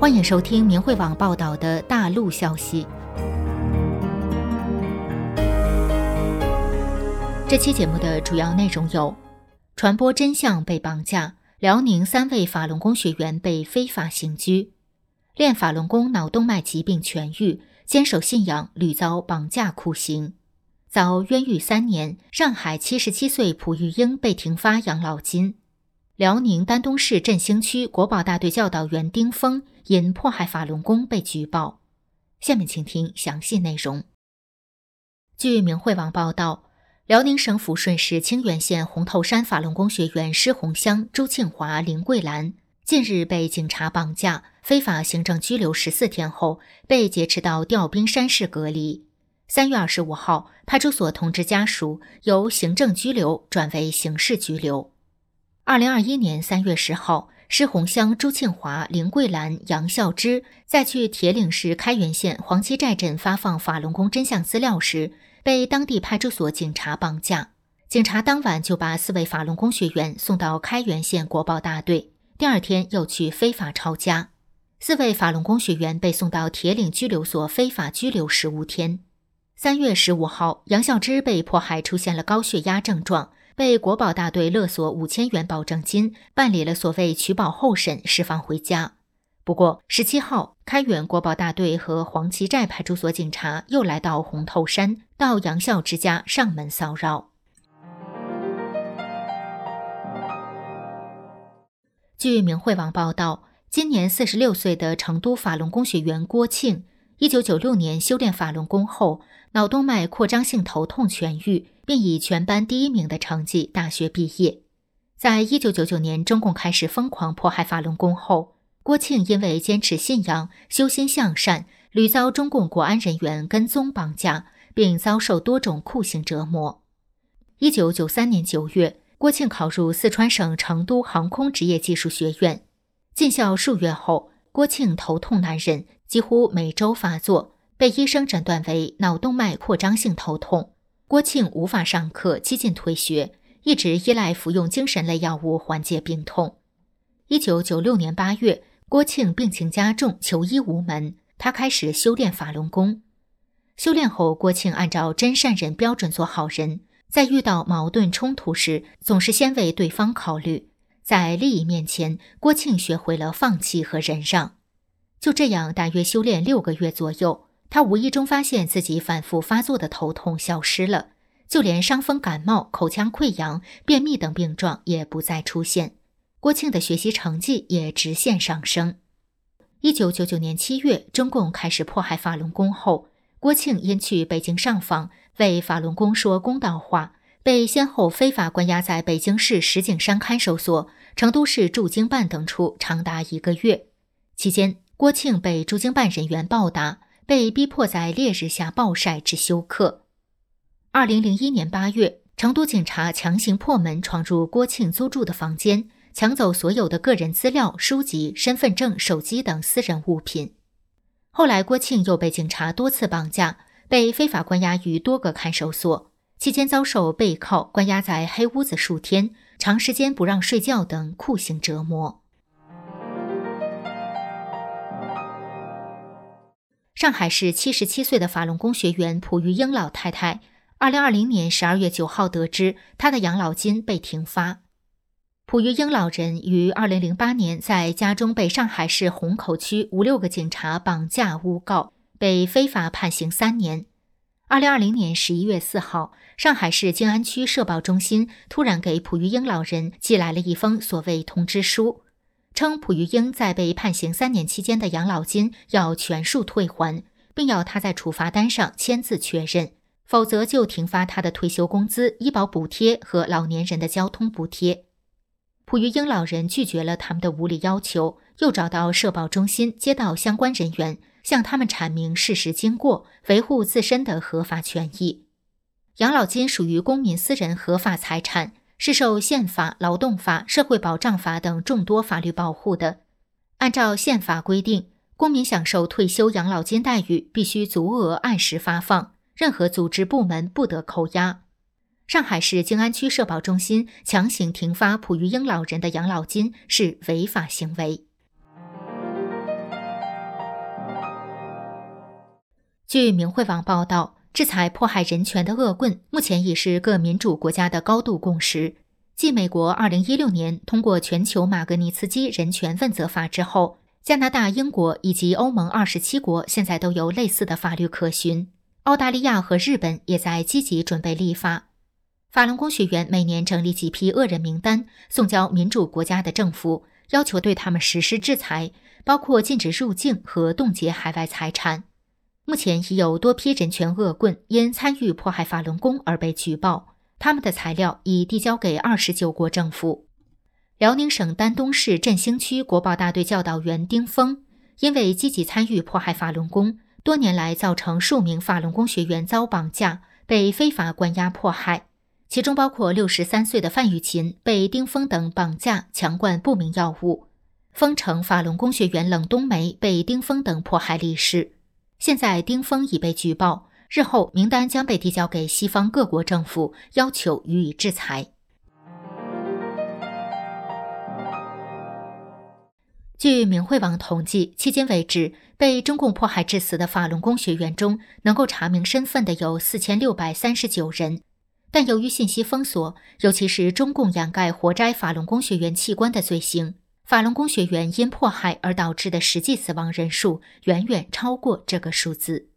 欢迎收听明慧网报道的大陆消息。这期节目的主要内容有：传播真相被绑架，辽宁3位法轮功学员被非法刑拘；练法轮功脑动脉疾病痊愈，坚守信仰屡遭绑架酷刑；遭冤狱3年，上海77岁蒲玉英被停发养老金；辽宁丹东市振兴区国保大队教导员丁峰因迫害法轮功被举报。下面请听详细内容。据明慧网报道，辽宁省抚顺市清源县红头山法轮功学员施红香、朱庆华、林桂兰近日被警察绑架，非法行政拘留14天后，被劫持到调兵山市隔离。3月25号，派出所通知家属，由行政拘留转为刑事拘留。2021年3月10号，施红香、朱庆华、林桂兰、杨孝之在去铁岭市开原县黄旗寨镇发放法轮功真相资料时，被当地派出所警察绑架。警察当晚就把4位法轮功学员送到开原县国保大队，第二天又去非法抄家。4位法轮功学员被送到铁岭拘留所非法拘留15天。3月15号，杨孝之被迫害出现了高血压症状，被国保大队勒索5000元保证金，办理了所谓取保候审，释放回家。不过17号，开原国保大队和黄旗寨派出所警察又来到红头山，到杨孝之家上门骚扰。据明慧网报道，今年46岁的成都法轮功学员郭庆，1996年修炼法轮功后，脑动脉扩张性头痛痊愈，并以全班第1名的成绩大学毕业。在1999年中共开始疯狂迫害法轮功后，郭庆因为坚持信仰、修心向善，屡遭中共国安人员跟踪绑架，并遭受多种酷刑折磨。1993年9月，郭庆考入四川省成都航空职业技术学院。进校数月后，郭庆头痛难忍，几乎每周发作，被医生诊断为脑动脉扩张性头痛。郭庆无法上课，几近退学，一直依赖服用精神类药物缓解病痛。1996年8月，郭庆病情加重，求医无门，他开始修炼法轮功。修炼后，郭庆按照真善忍标准做好人，在遇到矛盾冲突时，总是先为对方考虑。在利益面前，郭庆学会了放弃和忍让。就这样，大约修炼6个月左右，他无意中发现自己反复发作的头痛消失了，就连伤风感冒、口腔溃疡、便秘等病状也不再出现。郭庆的学习成绩也直线上升。1999年7月，中共开始迫害法轮功后，郭庆因去北京上访，为法轮功说公道话，被先后非法关押在北京市石景山看守所、成都市驻京办等处长达1个月。期间，郭庆被驻京办人员暴打，被逼迫在烈日下暴晒至休克。2001年8月，成都警察强行破门闯入郭庆租住的房间，抢走所有的个人资料、书籍、身份证、手机等私人物品。后来，郭庆又被警察多次绑架，被非法关押于多个看守所，期间遭受背铐、关押在黑屋子数天、长时间不让睡觉等酷刑折磨。上海市77岁的法轮功学员蒲玉英老太太，2020年12月9号得知她的养老金被停发。蒲玉英老人于2008年在家中被上海市虹口区5-6个警察绑架诬告，被非法判刑3年。2020年11月4号，上海市静安区社保中心突然给蒲玉英老人寄来了一封所谓通知书，称蒲玉英在被判刑3年期间的养老金要全数退还，并要他在处罚单上签字确认，否则就停发他的退休工资、医保补贴和老年人的交通补贴。蒲玉英老人拒绝了他们的无理要求，又找到社保中心接到相关人员，向他们阐明事实经过，维护自身的合法权益。养老金属于公民私人合法财产，是受宪法、劳动法、社会保障法等众多法律保护的。按照宪法规定，公民享受退休养老金待遇必须足额按时发放，任何组织部门不得扣押。上海市静安区社保中心强行停发蒲玉英老人的养老金是违法行为。 据明慧网报道，制裁迫害人权的恶棍目前已是各民主国家的高度共识。继美国2016年通过全球马格尼茨基人权问责法之后，加拿大、英国以及欧盟27国现在都有类似的法律可循。澳大利亚和日本也在积极准备立法。法轮功学员每年整理几批恶人名单，送交民主国家的政府，要求对他们实施制裁，包括禁止入境和冻结海外财产。目前已有多批人权恶棍因参与迫害法轮功而被举报，他们的材料已递交给29国政府。辽宁省丹东市振兴区国保大队教导员丁峰，因为积极参与迫害法轮功，多年来造成数名法轮功学员遭绑架，被非法关押迫害，其中包括63岁的范玉琴被丁峰等绑架强灌不明药物，丰城法轮功学员冷冬梅被丁峰等迫害离世。现在丁峰已被举报，日后名单将被递交给西方各国政府，要求予以制裁。据明慧网统计，迄今为止，被中共迫害致死的法轮功学员中，能够查明身份的有4639人。但由于信息封锁，尤其是中共掩盖活摘法轮功学员器官的罪行，法轮功学员因迫害而导致的实际死亡人数远远超过这个数字。